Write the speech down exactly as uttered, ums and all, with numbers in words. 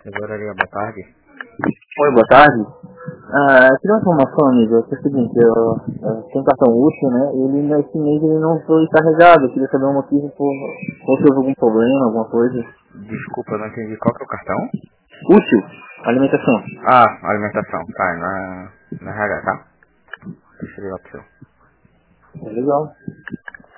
Tesouraria, boa tarde. Oi, boa tarde. Ah, eu queria uma informação, amigo. É o seguinte, eu, eu tenho um cartão útil, né? Ele nesse mês ele não foi carregado. Eu queria saber o motivo por ou se houve algum problema, alguma coisa. Desculpa, eu não entendi. Qual que é o cartão? Útil, alimentação. Ah, alimentação. Tá, na, na R H, tá? Deixa eu ligar pro seu. É legal.